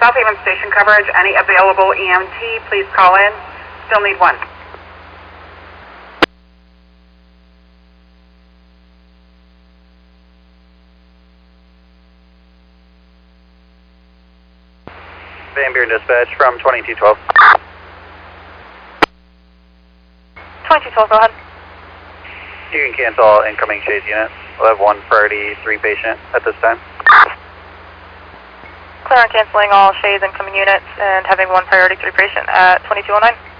South Haven station coverage. Any available EMT, please call in. Still need one. Van Buren dispatch from 2212. 2212, go ahead. You can cancel all incoming Chase units. We'll have one priority 3 patient at this time. Clear on canceling all shades incoming units and having one priority 3 patient at 2209.